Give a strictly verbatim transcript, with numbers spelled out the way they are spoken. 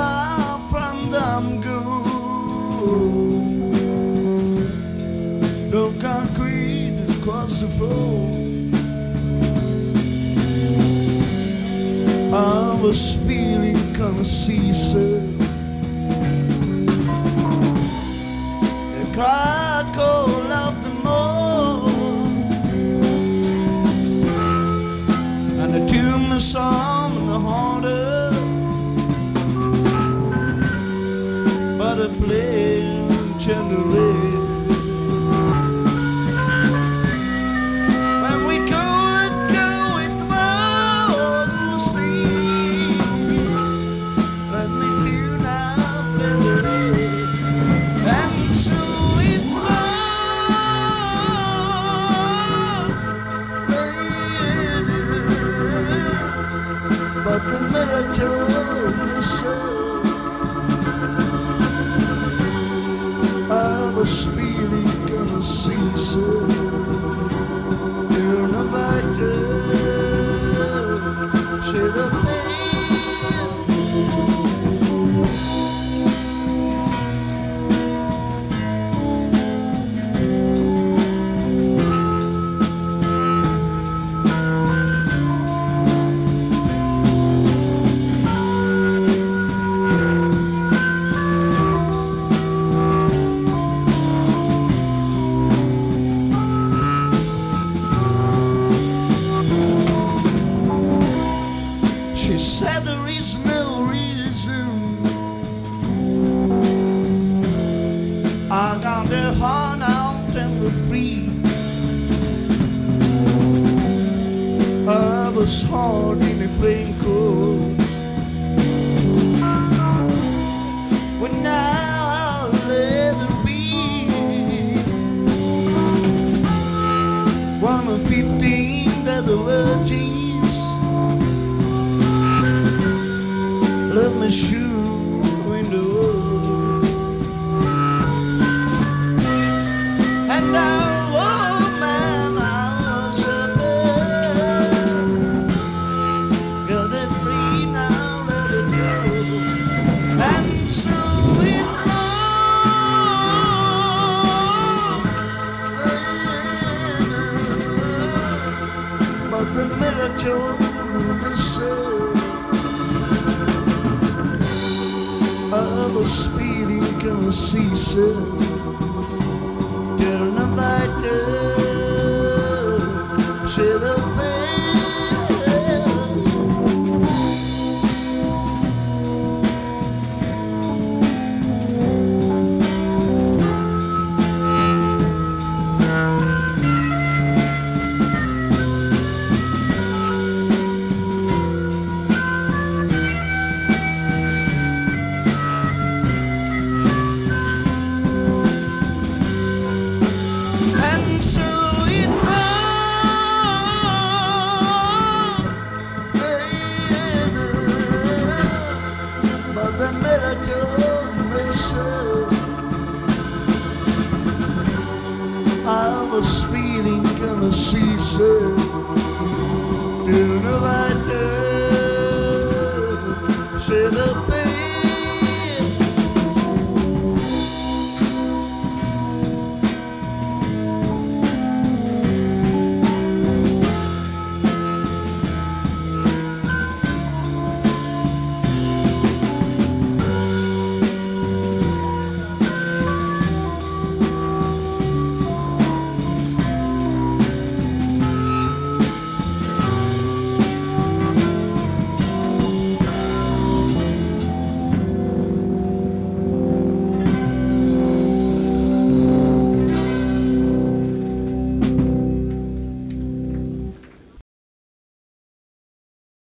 far from them go. No concrete across the floor. I was feeling kind of seasick. The cry called out the moon, and the tune the song and the harder, but I played tenderly. But the mirror told me so. I was feeling kind of seasick. You're a fighter, should have been. She said there is no reason. I got the heart out and the free. I was hard in a plain coat. When now I'll let it be. One of fifteen that the virgins. Let me shoot in the wood. And now, oh man, I'll survive. Got it free now, let it go. And so it goes. But the mirror told me so. I was feeling kind of seasick. Turn the light up, should have been. I was feeling kind of seasick. You know I did.